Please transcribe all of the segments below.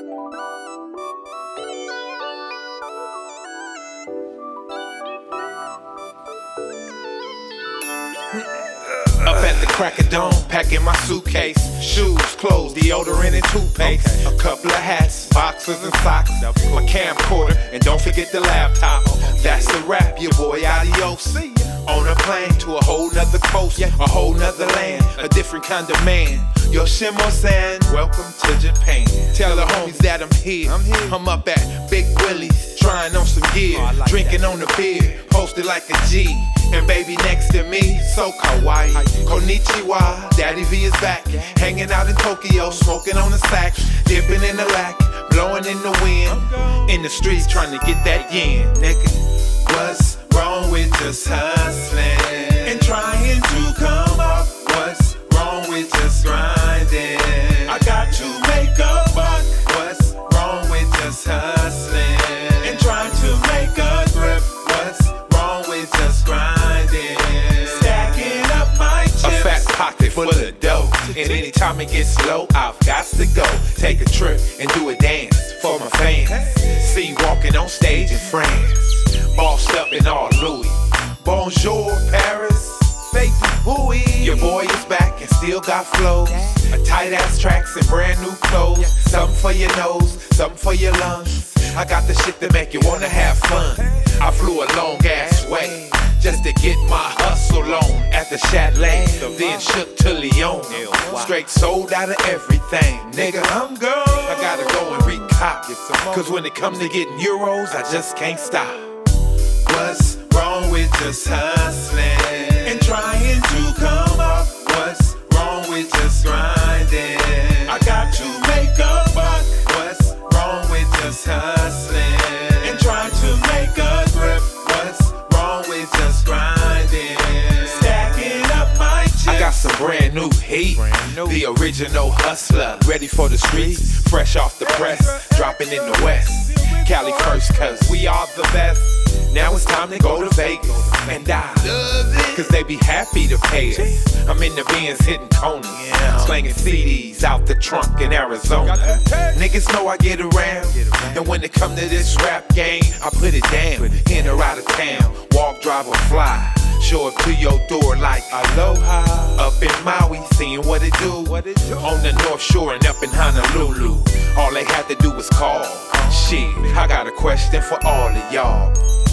Up at the crack of dawn, packing my suitcase, shoes, clothes, deodorant and toothpaste, a couple of hats, boxers and socks, my camcorder, and don't forget the laptop. That's the rap, your boy adios. On a plane to a whole nother coast, a whole nother land, a different kind of man. Yoshimo-san, welcome to Japan. Tell the homies that I'm here. I'm up at Big Willie's, trying on some gear, drinking on the beer, posted like a G. And baby next to me, so kawaii. Konnichiwa, Daddy V is back. Hanging out in Tokyo, smoking on the sack, dipping in the lack, blowing in the wind. In the streets trying to get that yen, nigga. What's wrong with just hustling and trying to come up? What's wrong with just grinding? I got to make a buck. What's wrong with just hustling and trying to make a grip? What's wrong with just grinding? Stacking up my chips. A fat pocket full of dough, and anytime it gets low, I've got to go take a trip and do a dance for my fans. See walking on stage in France, bossed up in all Louis. Bonjour Paris, fake buoy. Your boy is back and still got flows. A tight ass tracks and brand new clothes. Something for your nose, something for your lungs. I got the shit to make you wanna have fun. I flew a long ass way just to get my hustle on at the Chalet. Then shook to Lyon. Straight sold out of everything. Nigga, I'm gone. I gotta go and recop. Cause when it comes to getting euros, I just can't stop. What's wrong with just hustling and trying to come up? What's wrong with just grinding? I got to make a buck. What's wrong with just hustling and trying to make a grip? What's wrong with just grinding? Stacking up my chips. I got some brand new heat, the original hustler, ready for the streets, fresh off the press, dropping in the West. Cali first, cause we are the best. Now it's time to go to Vegas and die, cause they be happy to pay us. I'm in the Benz hitting corners, slanging CDs out the trunk in Arizona. Niggas know I get around, and when it come to this rap game, I put it down. In or out of town, walk, drive, or fly. Show up to your door like aloha. Up in Maui, seeing what it do. On the North Shore and up in Honolulu. All they had to do was call. Shit, I got a question for all of y'all.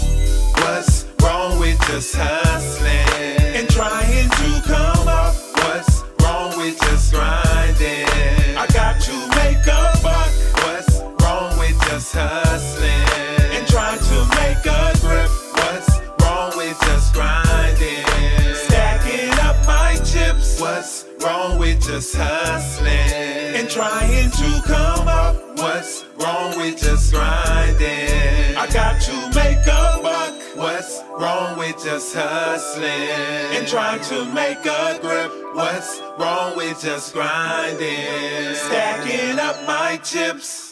What's wrong with just hustling and trying to come up? What's wrong with just grinding? I got to make a buck. What's wrong with just hustling and trying to make a grip? What's wrong with just grinding? Stacking up my chips. What's wrong with just hustling and trying to come up? What's wrong with just grinding? I got to make a buck. What's wrong with just hustling and trying to make a grip? What's wrong with just grinding? Stacking up my chips.